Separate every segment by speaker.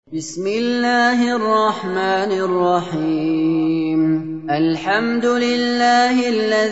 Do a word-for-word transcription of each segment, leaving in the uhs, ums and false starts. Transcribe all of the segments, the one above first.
Speaker 1: بسم الله الرحمن الرحيم الحمد لله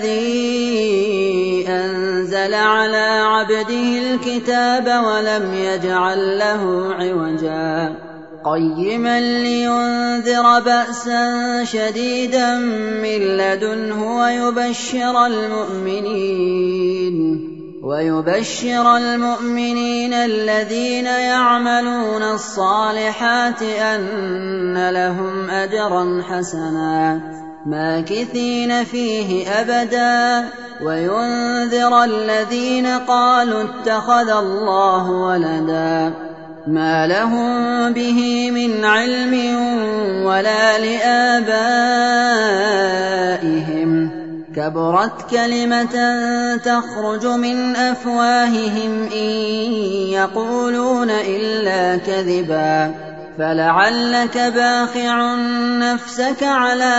Speaker 1: الذي أنزل على عبده الكتاب ولم يجعل له عوجا قيما لينذر بأسا شديدا من لدنه ويبشر المؤمنين ويبشر المؤمنين الذين يعملون الصالحات أن لهم أجرا حسنا ماكثين فيه أبدا وينذر الذين قالوا اتخذ الله ولدا ما لهم به من علم ولا لآبائهم كبرت كلمة تخرج من أفواههم إن يقولون إلا كذبا فلعلك باخع نفسك على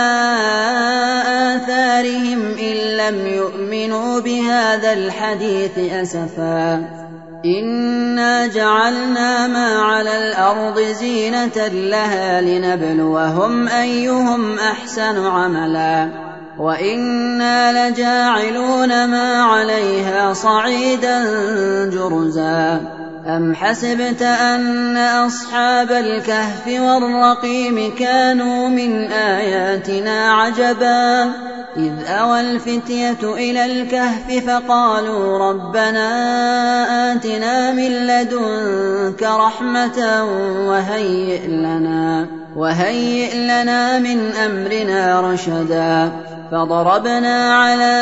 Speaker 1: آثارهم إن لم يؤمنوا بهذا الحديث أسفا إنا جعلنا ما على الأرض زينة لها لنبلوهم أيهم أحسن عملا وإنا لجاعلون ما عليها صعيدا جرزا أم حسبت أن أصحاب الكهف والرقيم كانوا من آياتنا عجبا إذ أوى الفتية إلى الكهف فقالوا ربنا آتنا من لدنك رحمة وهيئ لنا, وهيئ لنا من أمرنا رشدا فضربنا على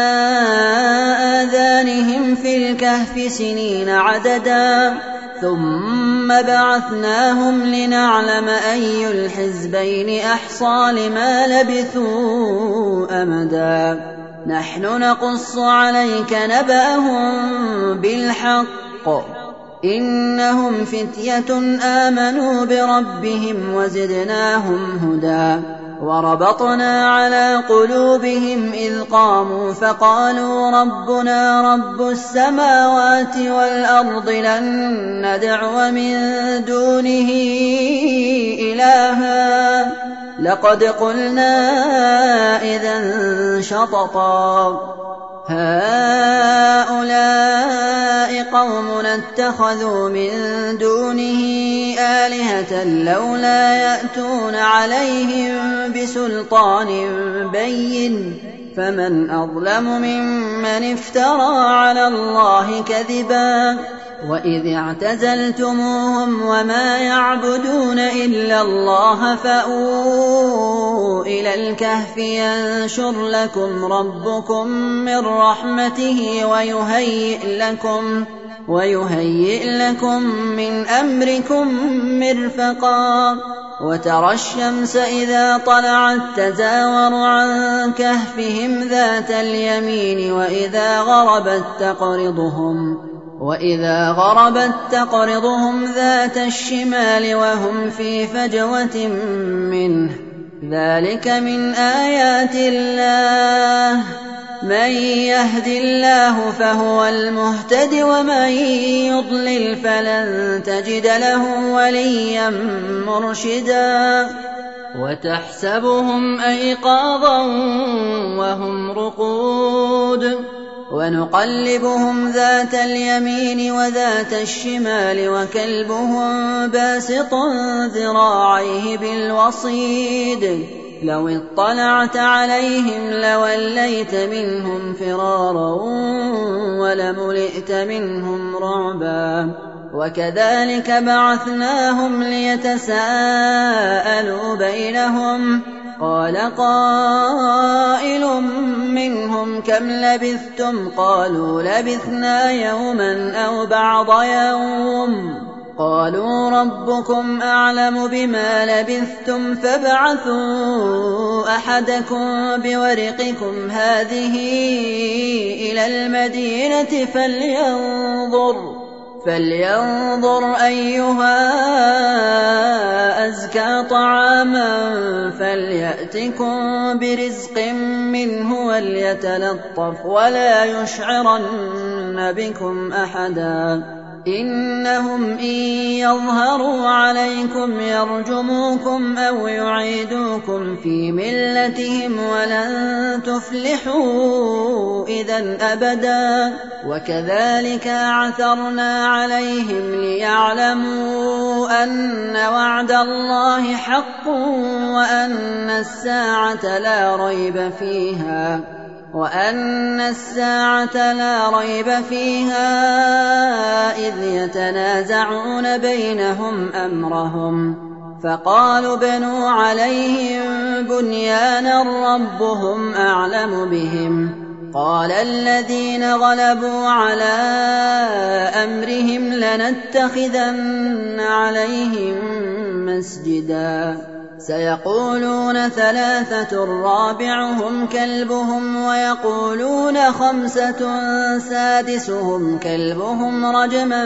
Speaker 1: آذانهم في الكهف سنين عددا ثم بعثناهم لنعلم أي الحزبين أحصى لما لبثوا أمدا نحن نقص عليك نبأهم بالحق إنهم فتية آمنوا بربهم وزدناهم هدى وربطنا على قلوبهم إذ قاموا فقالوا ربنا رب السماوات والأرض لن ندعو من دونه إلها لقد قلنا إذا شططا هؤلاء قومنا اتخذوا من دونه آلهة لولا يأتون عليهم بسلطان بين فمن أظلم ممن افترى على الله كذبا وإذ اعتزلتموهم وما يعبدون إلا الله فأووا إلى الكهف ينشر لكم ربكم من رحمته ويهيئ لكم ويهيئ لكم من أمركم مرفقا وترى الشمس إذا طلعت تزاور عن كهفهم ذات اليمين وإذا غربت تقرضهم وإذا غربت تقرضهم ذات الشمال وهم في فجوة منه ذلك من آيات الله من يهد الله فهو المهتد ومن يضلل فلن تجد له وليا مرشدا وتحسبهم أيقاظا وهم رقود ونقلبهم ذات اليمين وذات الشمال وكلبهم باسط ذراعيه بالوصيد لو اطلعت عليهم لوليت منهم فرارا ولملئت منهم رعبا وكذلك بعثناهم ليتساءلوا بينهم قال قائل منهم كم لبثتم قالوا لبثنا يوما أو بعض يوم قالوا ربكم أعلم بما لبثتم فابعثوا أحدكم بورقكم هذه إلى المدينة فلينظر فلينظر أيها أزكى طعاما فليأتكم برزق منه وليتلطف ولا يشعرن بكم أحدا إنهم إن يظهروا عليكم يرجموكم أو يعيدوكم في ملتهم ولن تفلحوا إذا أبدا وكذلك أعثرنا عليهم ليعلموا أن وعد الله حق وأن الساعة لا ريب فيها وأن الساعة لا ريب فيها إذ يتنازعون بينهم أمرهم فقالوا بنوا عليهم بنيانا ربهم أعلم بهم قال الذين غلبوا على أمرهم لنتخذن عليهم مسجدا سيقولون ثلاثة رابعهم كلبهم ويقولون خمسة سادسهم كلبهم رجما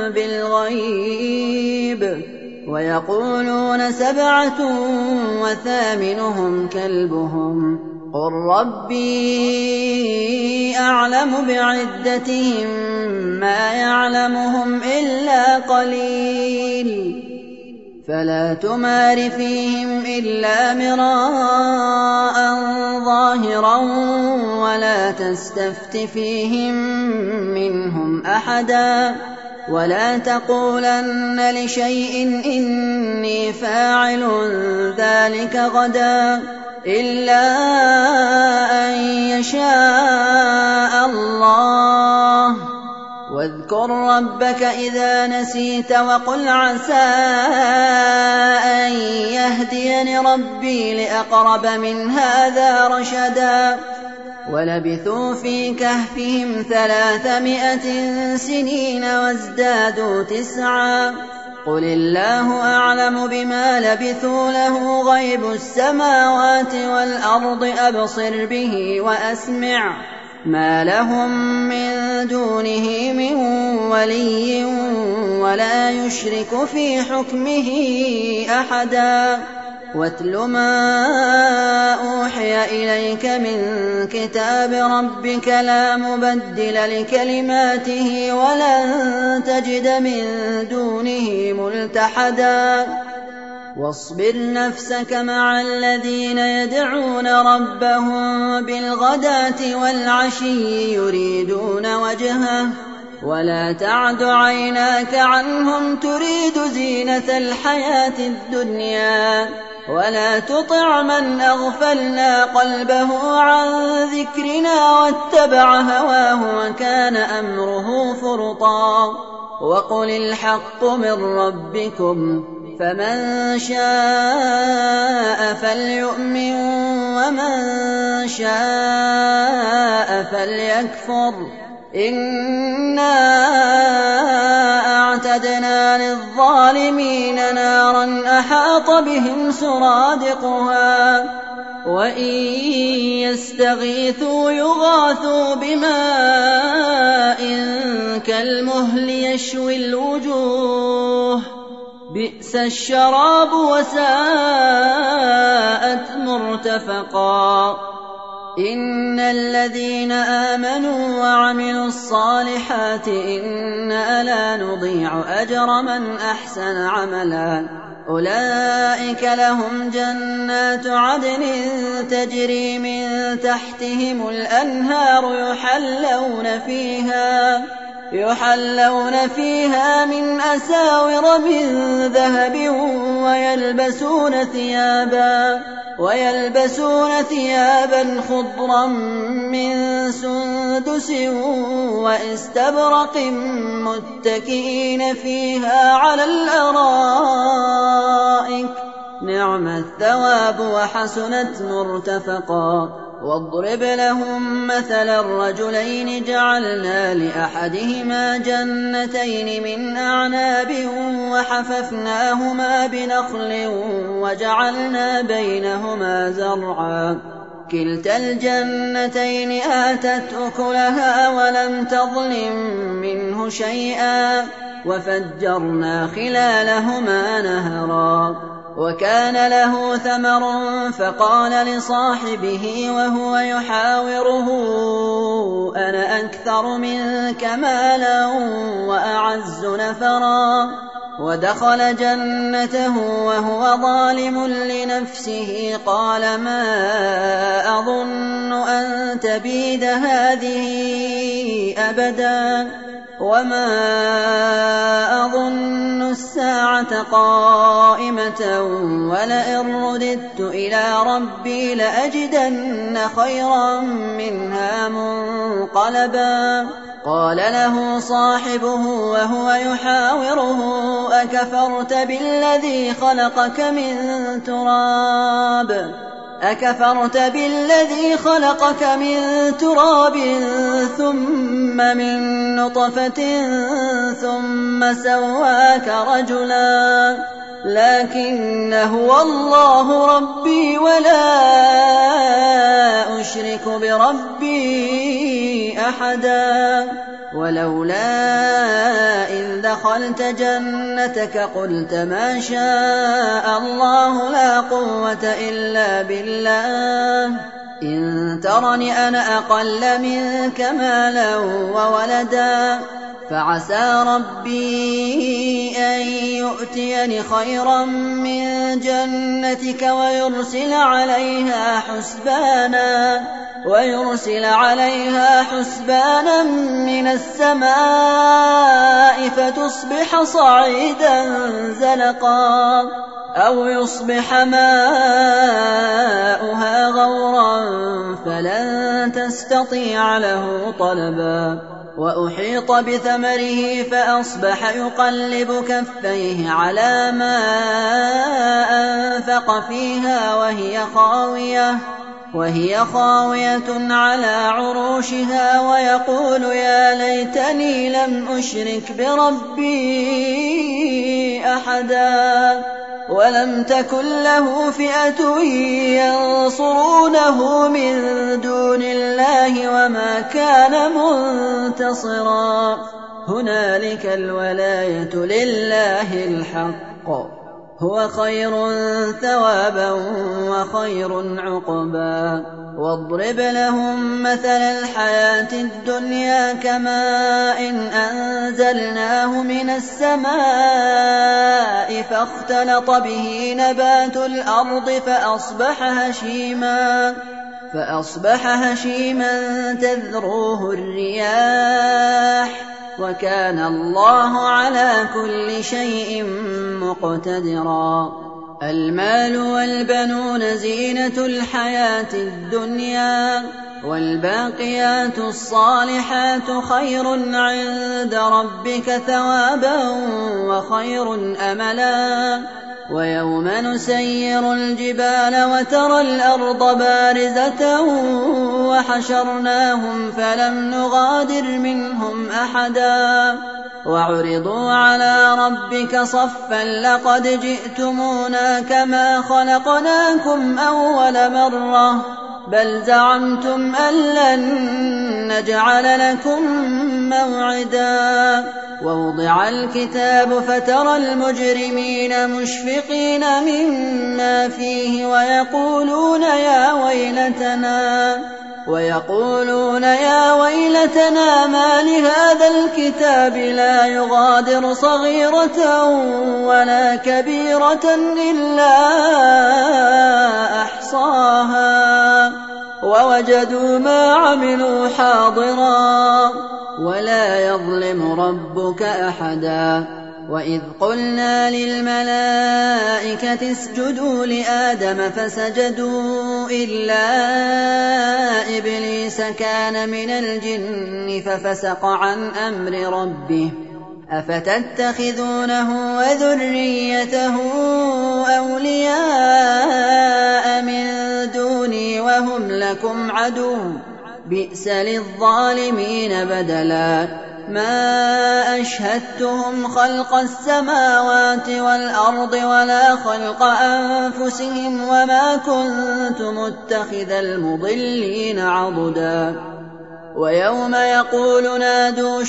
Speaker 1: بالغيب ويقولون سبعة وثامنهم كلبهم قل ربي أعلم بعدتهم ما يعلمهم إلا قليل فلا تمار فيهم إلا مراء ظاهرا ولا تستفت فيهم منهم أحدا ولا تقولن لشيء إني فاعل ذلك غدا إلا أن يشاء الله واذكر ربك إذا نسيت وقل عسى أن يهديني ربي لأقرب من هذا رشدا ولبثوا في كهفهم ثلاثمائة سنين وازدادوا تسعا قل الله أعلم بما لبثوا له غيب السماوات والأرض أبصر به وأسمع ما لهم من دونه من ولي ولا يشرك في حكمه أحدا واتل ما أوحي إليك من كتاب ربك لا مبدل لكلماته ولن تجد من دونه ملتحدا واصبر نفسك مع الذين يدعون ربهم بالغداة والعشي يريدون وجهه ولا تعد عيناك عنهم تريد زينة الحياة الدنيا ولا تطع من أغفلنا قلبه عن ذكرنا واتبع هواه وكان أمره فرطا وقل الحق من ربكم فمن شاء فليؤمن ومن شاء فليكفر إنا أعتدنا للظالمين نارا أحاط بهم سرادقها وإن يستغيثوا يغاثوا بماء كالمهل يشوي الوجوه بئس الشراب وساءت مرتفقا إن الذين آمنوا وعملوا الصالحات إنا لا نضيع أجر من أحسن عملا أولئك لهم جنات عدن تجري من تحتهم الأنهار يحلون فيها يحلون فيها من أساور من ذهب ويلبسون ثيابا ويلبسون ثيابا خضرا من سندس واستبرق متكئين فيها على الأرائك نعم الثواب وحسنت مرتفقا واضرب لهم مثل الرجلين جعلنا لأحدهما جنتين من أعناب وحففناهما بنخل وجعلنا بينهما زرعا كلتا الجنتين آتت أكلها ولم تظلم منه شيئا وفجرنا خلالهما نهرا وكان له ثمر فقال لصاحبه وهو يحاوره أنا أكثر منك مالا وأعز نفرا. ودخل جنته وهو ظالم لنفسه قال ما أظن أن تبيد هذه أبدا وما أظن الساعة قائمة ولئن رددت إلى ربي لأجدن خيرا منها منقلبا. قال له صاحبه وهو يحاوره أكفرت بالذي خلقك من تراب أكفرت بالذي خلقك من تراب ثم من نطفة ثم سواك رجلا لكن هو الله ربي ولا أشرك بربي أحدا. ولولا إذ دخلت جنتك قلت ما شاء الله لا قوة إلا بالله إن ترني أنا أقل منك مالا وولدا فعسى ربي أن يؤتيني خيرا من جنتك ويرسل عليها حسبانا ويرسل عليها حسبانا من السماء فتصبح صعيدا زلقا أو يصبح ماؤها غورا فلن تستطيع له طلبا. وأحيط بثمره فأصبح يقلب كفيه على ما أنفق فيها وهي خاوية وهي خاوية على عروشها ويقول يا ليتني لم أشرك بربي أحدا ولم تكن له فئة ينصرونه من دون الله وما كان منتصرا. هنالك الولاية لله الحق هو خير ثوابا وخير عقبا. واضرب لهم مثل الحياة الدنيا كماء إن أنزلناه من السماء فاختلط به نبات الأرض فأصبح هشيما فأصبح هشيما تذروه الرياح وكان الله على كل شيء مقتدرا. المال والبنون زينة الحياة الدنيا والباقيات الصالحات خير عند ربك ثوابا وخير أملا. ويوم نسير الجبال وترى الأرض بارزة وحشرناهم فلم نغادر منهم أحدا وعرضوا على ربك صفا لقد جئتمونا كما خلقناكم أول مرة بل زعمتم أن لن نجعل لكم موعدا. ووضع الكتاب فترى المجرمين مشفقين مما فيه ويقولون يا ويلتنا ويقولون يا ويلتنا ما لهذا الكتاب لا يغادر صغيرة ولا كبيرة إلا أحصاها ووجدوا ما عملوا حاضرا ولا يظلم ربك أحدا. وإذ قلنا للملائكة اسجدوا لآدم فسجدوا إلا إبليس كان من الجن ففسق عن أمر ربه أفتتخذونه وذريته أولياء من دوني وهم لكم عدو بئس للظالمين بدلا. ما أشهدتهم خلق السماوات والأرض ولا خلق أنفسهم وما كنت متخذ المضلين عضدا ويوم يقول نادوا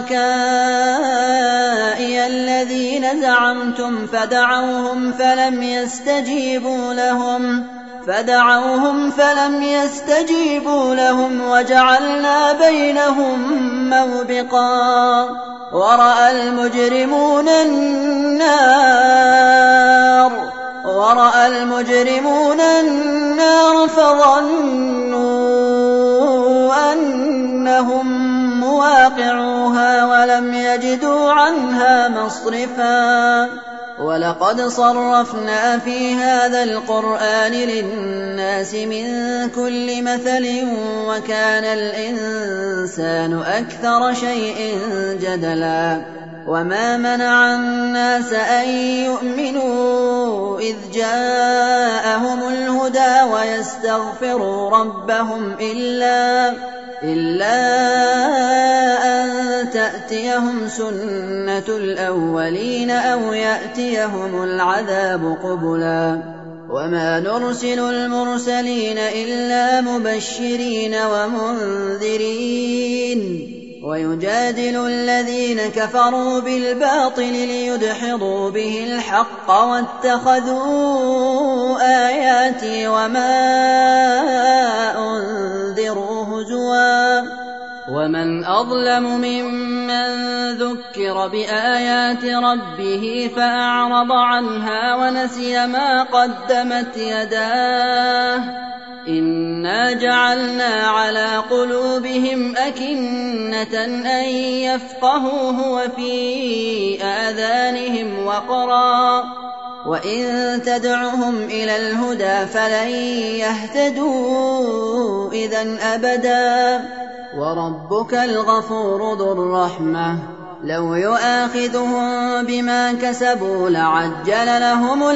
Speaker 1: شركائي الذين زعمتم فدعوهم فلم يستجيبوا لهم فدعوهم فلم يستجيبوا لهم وجعلنا بينهم موبقا ورأى المجرمون النار ورأى المجرمون النار فظنوا أنهم مواقعوها ولم يجدوا عنها مصرفا ولقد صرفنا في هذا القرآن للناس من كل مثل وكان الإنسان أكثر شيء جدلا وما منع الناس أن يؤمنوا إذ جاءهم الهدى ويستغفروا ربهم إلا إلا أن تأتيهم سنة الأولين أو يأتيهم العذاب قبلا وما نرسل المرسلين إلا مبشرين ومنذرين ويجادل الذين كفروا بالباطل ليدحضوا به الحق واتخذوا آياتي وما أنذروا هزوا ومن أظلم ممن ذكر بآيات ربه فأعرض عنها ونسي ما قدمت يداه إنا جعلنا على قلوبهم أكنة أن يفقهوه وفي آذانهم وقرا وإن تدعهم إلى الهدى فلن يهتدوا إذن أبدا وربك الغفور ذو الرحمة لو يؤاخذهم بما كسبوا لعجل لهم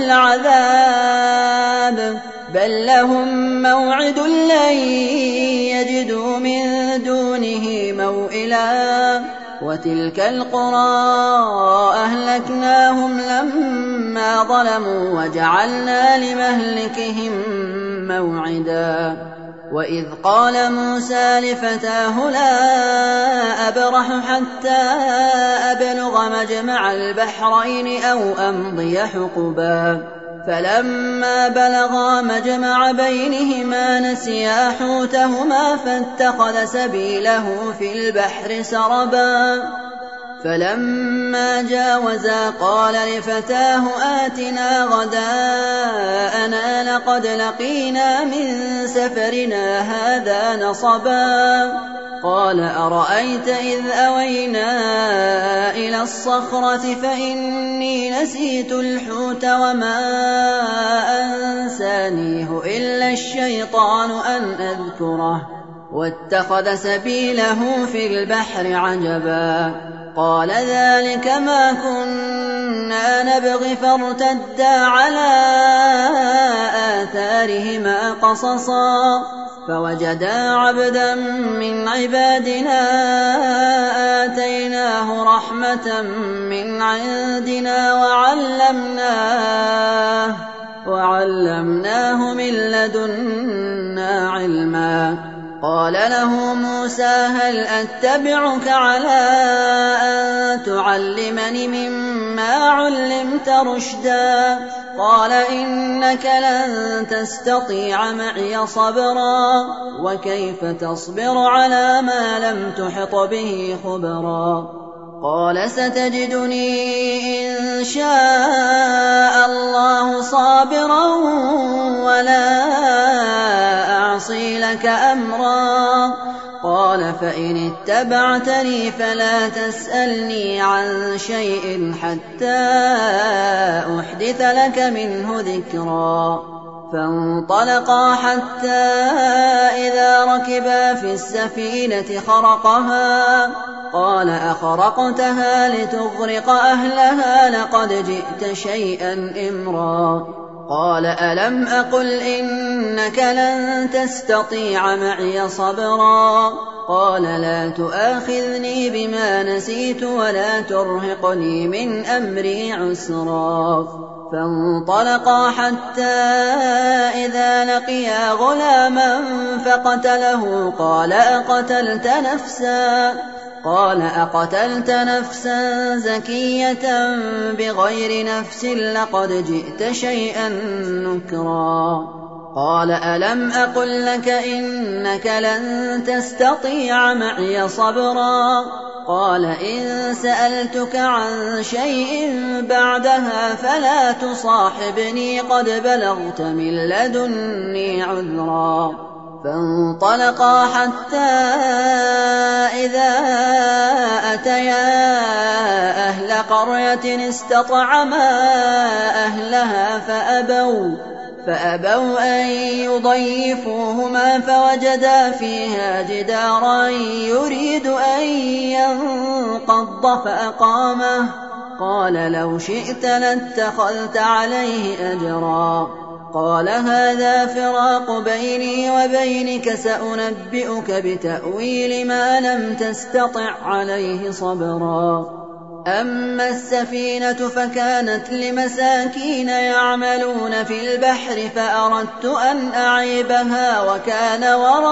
Speaker 1: العذاب بل لهم موعد لن يجدوا من دونه موئلا وتلك القرى أهلكناهم لما ظلموا وجعلنا لمهلكهم موعدا وإذ قال موسى لفتاه لا أبرح حتى أبلغ مجمع البحرين أو أمضي حقبا فلما بلغا مجمع بينهما نسيا حوتهما فاتخذ سبيله في البحر سربا فلما جاوزا قال لفتاه آتنا غداءنا لقد لقينا من سفرنا هذا نصبا قال أرأيت إذ أوينا إلى الصخرة فإني نسيت الحوت وما أنسانيه إلا الشيطان أن أذكره واتخذ سبيله في البحر عجبا قال ذلك ما كنا نبغي فارتدا على آثارهما قصصا فوجدا عبدا من عبادنا آتيناه رحمة من عندنا وعلمناه وعلمناه من لدنا علما قال له موسى هل أتبعك على أن تعلمني مما علمت رشدا قال إنك لن تستطيع معي صبرا وكيف تصبر على ما لم تحط به خبرا قال ستجدني إن شاء الله صابرا ولا أعصي لك أمرا قال فإن اتبعتني فلا تسألني عن شيء حتى أحدث لك منه ذكرا فانطلقا حتى إذا ركبا في السفينة خرقها قال أخرقتها لتغرق أهلها لقد جئت شيئا إمرا قال ألم أقل إنك لن تستطيع معي صبرا قال لا تؤاخذني بما نسيت ولا ترهقني من أمري عسرا فانطلقا حتى إذا لقيا غلاما فقتله قال أقتلت نفسا قال أقتلت نفسا زكية بغير نفس لقد جئت شيئا نكرا قال ألم أقل لك إنك لن تستطيع معي صبرا قال إن سألتك عن شيء بعدها فلا تصاحبني قد بلغت من لدني عذرا فانطلقا حتى إذا أتيا أهل قرية استطعما أهلها فأبوا فأبوا أن يضيفوهما فوجدا فيها جدارا يريد أن ينقض فأقامه قال لو شئت لاتخذت عليه أجرا قال هذا فراق بيني وبينك سأنبئك بتأويل ما لم تستطع عليه صبرا أما السفينة فكانت لمساكين يعملون في البحر فأردت أن أعيبها وكان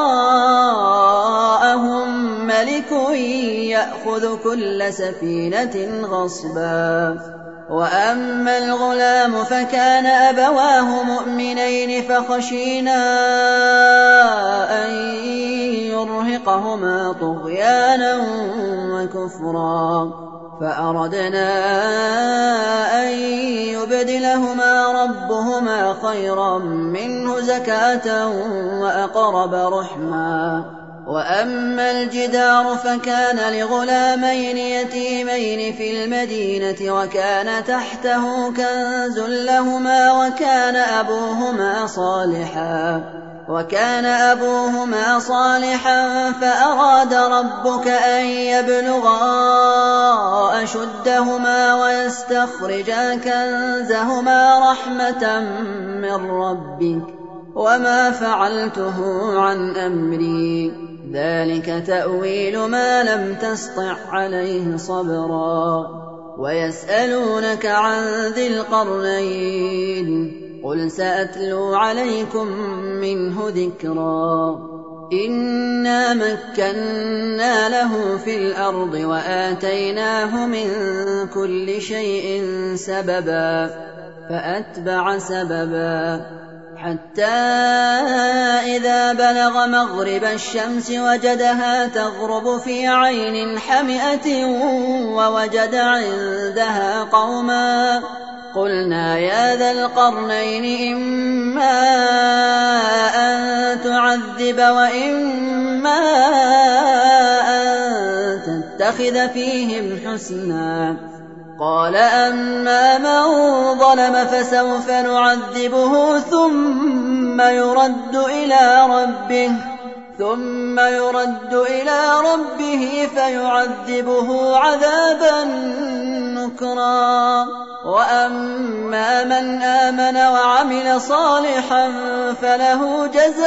Speaker 1: وراءهم ملك يأخذ كل سفينة غصبا وأما الغلام فكان أبواه مؤمنين فخشينا أن يرهقهما طغيانا وكفرا فأردنا أن يبدلهما ربهما خيرا منه زكاة وأقرب رحما وأما الجدار فكان لغلامين يتيمين في المدينة وكان تحته كنز لهما وكان أبوهما صالحا وكان أبوهما صالحا فأراد ربك أن يبلغا أشدهما ويستخرجا كنزهما رحمة من ربك وما فعلته عن أمري ذلك تأويل ما لم تسطع عليه صبرا ويسألونك عن ذي القرنين قل سأتلو عليكم منه ذكرا إنا مكنا له في الأرض وآتيناه من كل شيء سببا فأتبع سببا حتى إذا بلغ مغرب الشمس وجدها تغرب في عين حمئة ووجد عندها قوما قلنا يا ذا القرنين إما أن تعذب وإما أن تتخذ فيهم حسنا قال أما من ظلم فسوف نعذبه ثم يرد إلى ربه ثم يرد إلى ربه فيعذبه عذابا نكرا وأما من آمن وعمل صالحا فله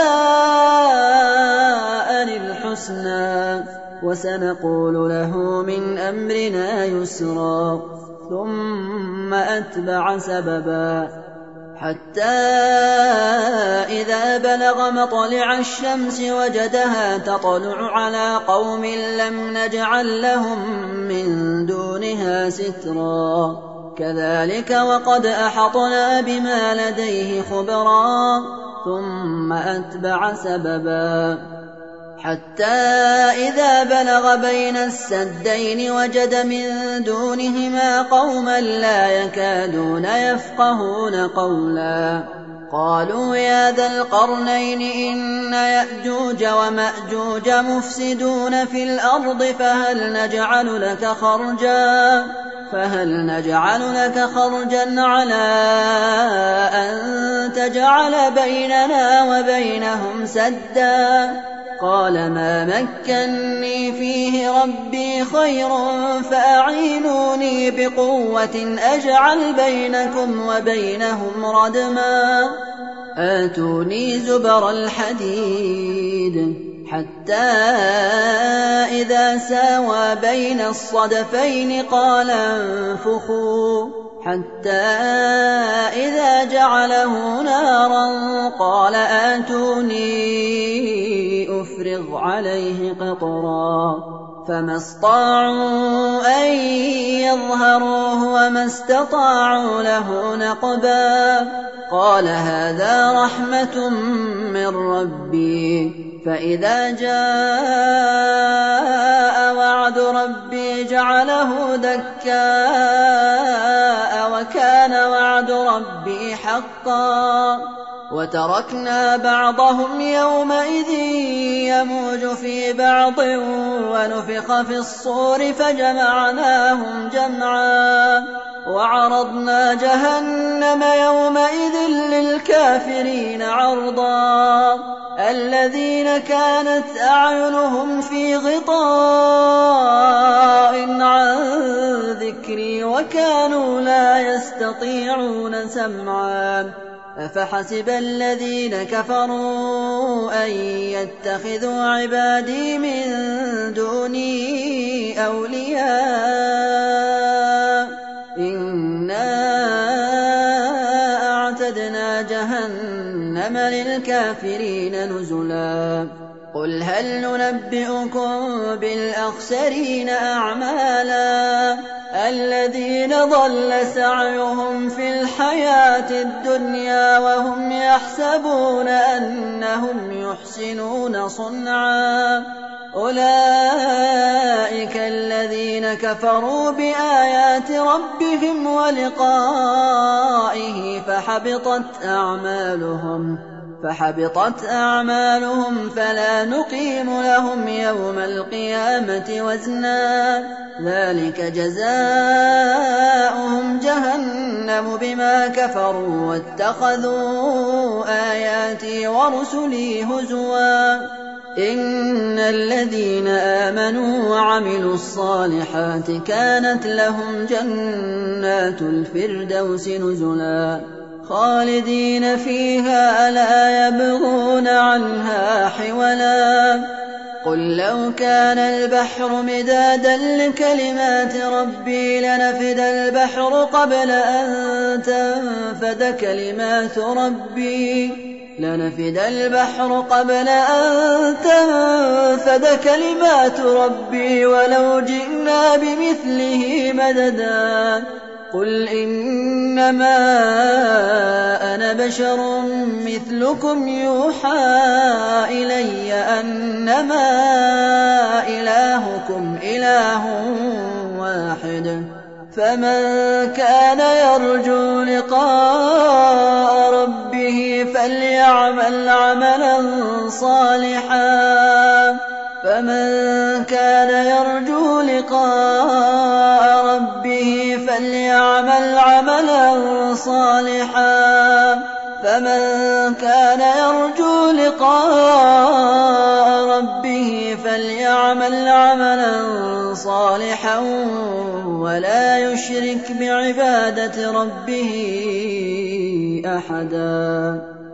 Speaker 1: جزاء الحسنى وسنقول له من أمرنا يسرا ثم أتبع سببا حتى إذا بلغ مطلع الشمس وجدها تطلع على قوم لم نجعل لهم من دونها سترا كذلك وقد أحطنا بما لديه خبرا ثم أتبع سببا حتى إذا بلغ بين السدين وجد من دونهما قوما لا يكادون يفقهون قولا قالوا يا ذا القرنين إن يأجوج ومأجوج مفسدون في الأرض فهل نجعل لك خرجا فهل نجعل لك خرجا على أن تجعل بيننا وبينهم سدا قال ما مكني فيه ربي خير فأعينوني بقوة أجعل بينكم وبينهم ردما آتوني زبر الحديد حتى إذا ساوى بين الصدفين قال انفخوا حتى إذا جعله نارا قال آتوني أفرغ عليه قطرا فما استطاعوا أن يظهروه وما استطاعوا له نقبا قال هذا رحمة من ربي فإذا جاء وعد ربي جعله دكاء وكان وعد ربي حقا وتركنا بعضهم يومئذ يموج في بعض ونفخ في الصور فجمعناهم جمعا وعرضنا جهنم يومئذ للكافرين عرضا الذين كانت أعينهم في غطاء عن ذكري وكانوا لا يستطيعون سمعا أفحسب الذين كفروا أن يتخذوا عبادي من دوني أولياء إنا أعتدنا جهنم للكافرين نزلا قل هل ننبئكم بالأخسرين أعمالا الذين ضل سعيهم في الحياة الدنيا وهم يحسبون أنهم يحسنون صنعا أولئك الذين كفروا بآيات ربهم ولقائه فحبطت أعمالهم فحبطت أعمالهم فلا نقيم لهم يوم القيامة وزنا ذلك جزاؤهم جهنم بما كفروا واتخذوا آياتي ورسلي هزوا إن الذين آمنوا وعملوا الصالحات كانت لهم جنات الفردوس نزلا خالدين فيها لا يبغون عنها حولا قل لو كان البحر مدادا لكلمات ربي لنفد البحر قبل أن تنفد كلمات ربي لنفد البحر قبل أن تنفد كلمات ربي ولو جئنا بمثله مددا قل إنما أنا بشر مثلكم يوحى إلي أنما إلهكم إله واحد فمن كان يرجو لقاء ربه فليعمل عملا صالحا فمن كان يرجو لقاء ربه فليعمل عملا صالحا فمن كان يرجو لقاء ربه فليعمل عملا صالحا ولا يشرك بعبادة ربه أحدا